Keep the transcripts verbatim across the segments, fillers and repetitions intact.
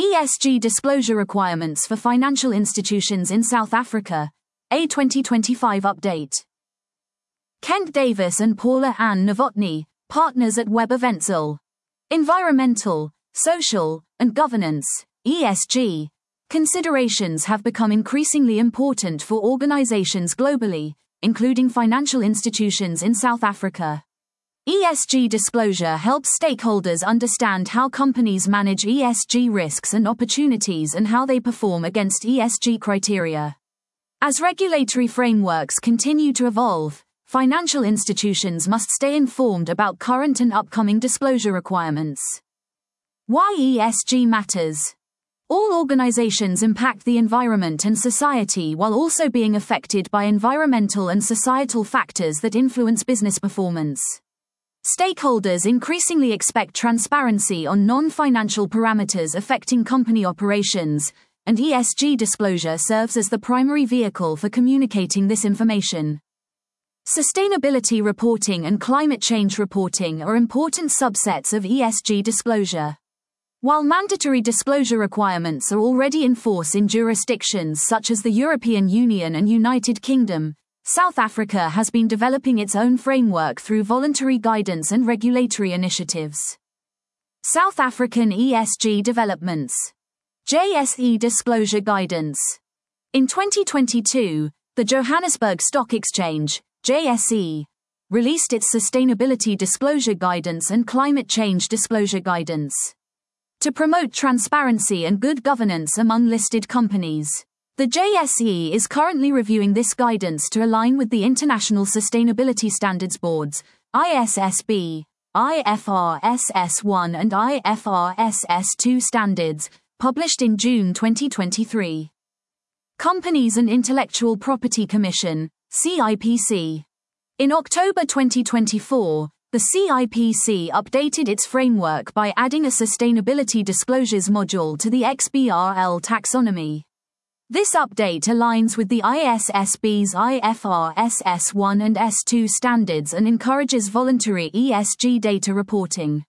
E S G disclosure requirements for financial institutions in South Africa, a twenty twenty-five update. Kent Davis and Paula Ann Novotny, partners at Webber Wentzel. Environmental, social, and governance, E S G, considerations have become increasingly important for organizations globally, including financial institutions in South Africa. E S G disclosure helps stakeholders understand how companies manage E S G risks and opportunities and how they perform against E S G criteria. As regulatory frameworks continue to evolve, financial institutions must stay informed about current and upcoming disclosure requirements. Why E S G matters. All organizations impact the environment and society while also being affected by environmental and societal factors that influence business performance. Stakeholders increasingly expect transparency on non-financial parameters affecting company operations, and E S G disclosure serves as the primary vehicle for communicating this information. Sustainability reporting and climate change reporting are important subsets of E S G disclosure. While mandatory disclosure requirements are already in force in jurisdictions such as the European Union and United Kingdom, South Africa has been developing its own framework through voluntary guidance and regulatory initiatives. South African E S G developments. J S E disclosure guidance. In twenty twenty-two, the Johannesburg Stock Exchange, J S E, released its Sustainability Disclosure Guidance and Climate Change Disclosure Guidance to promote transparency and good governance among listed companies. The J S E is currently reviewing this guidance to align with the International Sustainability Standards Board's I S S B, I F R S S one and I F R S S two standards, published in June twenty twenty-three. Companies and Intellectual Property Commission, C I P C. In October twenty twenty-four, the C I P C updated its framework by adding a Sustainability Disclosures module to the X B R L taxonomy. This update aligns with the I S S B's I F R S S one and S two standards and encourages voluntary E S G data reporting.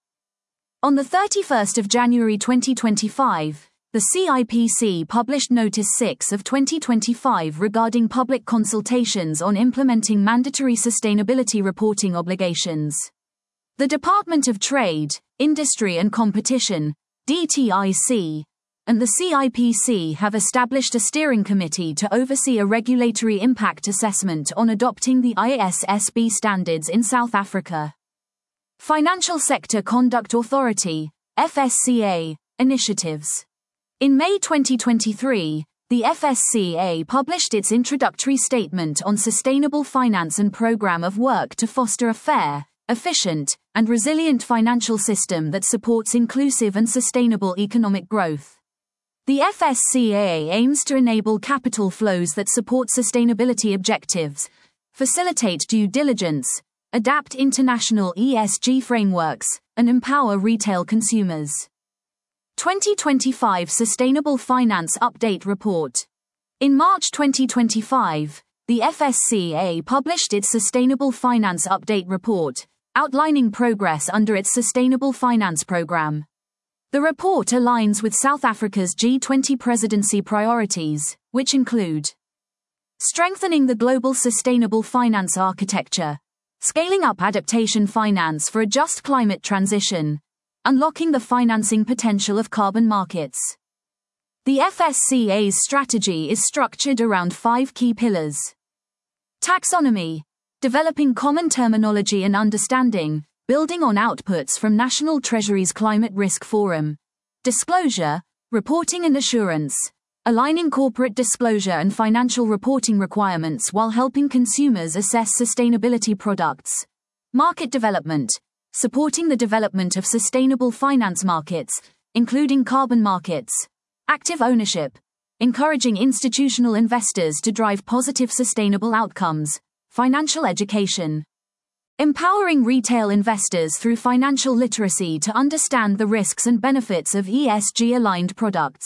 On the thirty-first of January twenty twenty-five, the C I P C published Notice six of twenty twenty-five regarding public consultations on implementing mandatory sustainability reporting obligations. The Department of Trade, Industry and Competition, D T I C, and the C I P C have established a steering committee to oversee a regulatory impact assessment on adopting the I S S B standards in South Africa. Financial Sector Conduct Authority, F S C A, initiatives. In May twenty twenty-three, the F S C A published its introductory statement on sustainable finance and program of work to foster a fair, efficient, and resilient financial system that supports inclusive and sustainable economic growth. The F S C A aims to enable capital flows that support sustainability objectives, facilitate due diligence, adapt international E S G frameworks, and empower retail consumers. twenty twenty-five Sustainable Finance Update Report. In March twenty twenty-five, the F S C A published its Sustainable Finance Update Report, outlining progress under its Sustainable Finance Program. The report aligns with South Africa's G twenty presidency priorities, which include strengthening the global sustainable finance architecture, scaling up adaptation finance for a just climate transition, unlocking the financing potential of carbon markets. The F S C A's strategy is structured around five key pillars. Taxonomy, developing common terminology and understanding, building on outputs from National Treasury's Climate Risk Forum. Disclosure, reporting and assurance, aligning corporate disclosure and financial reporting requirements while helping consumers assess sustainability products. Market development, supporting the development of sustainable finance markets, including carbon markets. Active ownership, encouraging institutional investors to drive positive sustainable outcomes. Financial education, empowering retail investors through financial literacy to understand the risks and benefits of E S G-aligned products.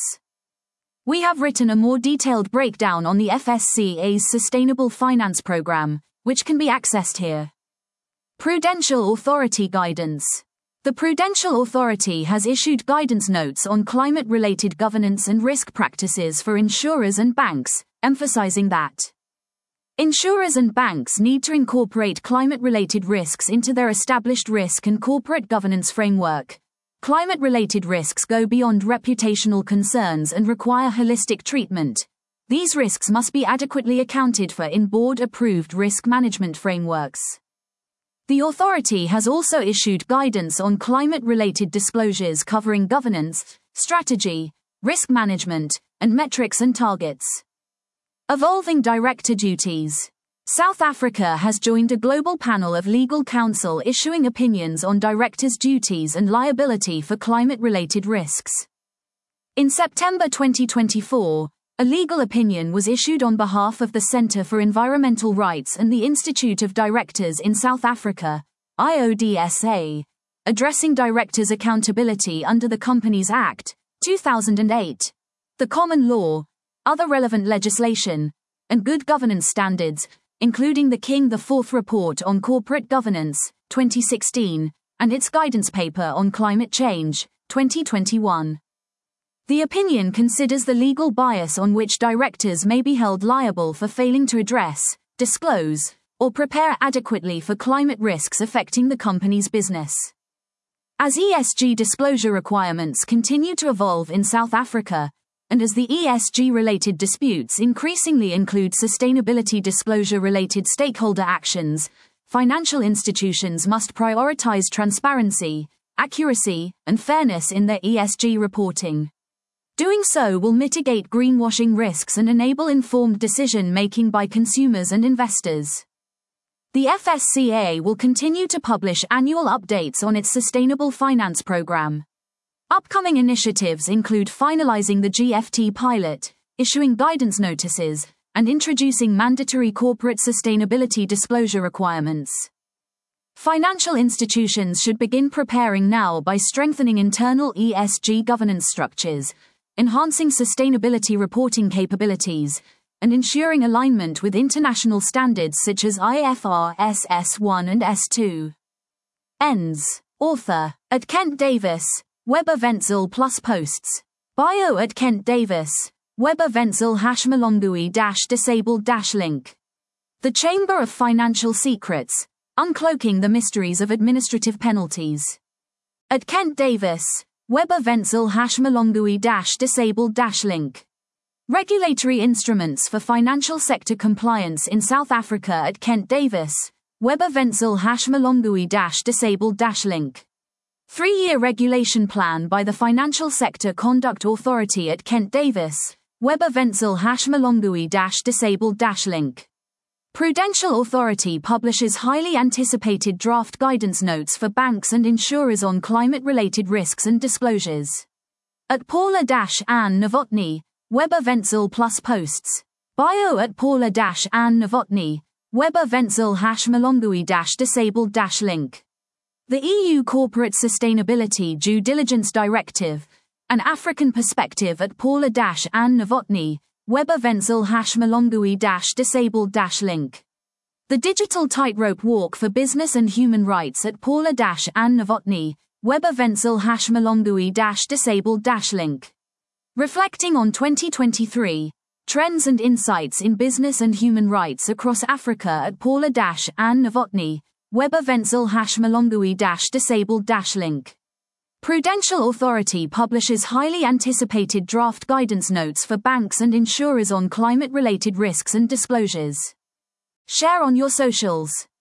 We have written a more detailed breakdown on the F S C A's Sustainable Finance Program, which can be accessed here. Prudential Authority Guidance. The Prudential Authority has issued guidance notes on climate-related governance and risk practices for insurers and banks, emphasizing that insurers and banks need to incorporate climate-related risks into their established risk and corporate governance framework. Climate-related risks go beyond reputational concerns and require holistic treatment. These risks must be adequately accounted for in board-approved risk management frameworks. The authority has also issued guidance on climate-related disclosures covering governance, strategy, risk management, and metrics and targets. Evolving director duties. South Africa has joined a global panel of legal counsel issuing opinions on directors' duties and liability for climate-related risks. In September twenty twenty-four, a legal opinion was issued on behalf of the Centre for Environmental Rights and the Institute of Directors in South Africa, I O D S A, addressing directors' accountability under the Companies Act, two thousand eight, the common law, other relevant legislation, and good governance standards, including the King the Fourth Report on Corporate Governance, twenty sixteen, and its guidance paper on climate change, twenty twenty-one. The opinion considers the legal bias on which directors may be held liable for failing to address, disclose, or prepare adequately for climate risks affecting the company's business. As E S G disclosure requirements continue to evolve in South Africa, and as the E S G-related disputes increasingly include sustainability disclosure-related stakeholder actions, financial institutions must prioritize transparency, accuracy, and fairness in their E S G reporting. Doing so will mitigate greenwashing risks and enable informed decision-making by consumers and investors. The F S C A will continue to publish annual updates on its sustainable finance program. Upcoming initiatives include finalizing the G F T pilot, issuing guidance notices, and introducing mandatory corporate sustainability disclosure requirements. Financial institutions should begin preparing now by strengthening internal E S G governance structures, enhancing sustainability reporting capabilities, and ensuring alignment with international standards such as I F R S S one and S two. Ends. Author, at Kent Davis, Weber Wentzel plus posts. Bio at Kent Davis, Weber Wentzel hash Malongui dash disabled dash link. The Chamber of Financial Secrets, Uncloaking the Mysteries of Administrative Penalties. At Kent Davis, Weber Wentzel hash Malongui dash disabled dash link. Regulatory Instruments for Financial Sector Compliance in South Africa at Kent Davis, Weber Wentzel hash Malongui dash disabled dash link. Three-year regulation plan by the Financial Sector Conduct Authority at Kent Davis, Weber Wentzel hash Malongui dash disabled dash link. Prudential Authority publishes highly anticipated draft guidance notes for banks and insurers on climate-related risks and disclosures. At Paula-Ann Novotny, Weber Wentzel plus posts. Bio at Paula-Ann Novotny, Weber Wentzel hash Malongui dash disabled dash link. The E U Corporate Sustainability Due Diligence Directive, An African Perspective at Paula-Ann Novotny, Weber Wentzel hash Malongui dash disabled dash link. The Digital Tightrope Walk for Business and Human Rights at Paula-Ann Novotny, Weber Wentzel hash Malongui dash disabled dash link. Reflecting on twenty twenty-three, Trends and Insights in Business and Human Rights Across Africa at Paula-Ann Novotny, Weber Wentzel hash Malongui dash disabled dash link. Prudential Authority publishes highly anticipated draft guidance notes for banks and insurers on climate-related risks and disclosures. Share on your socials.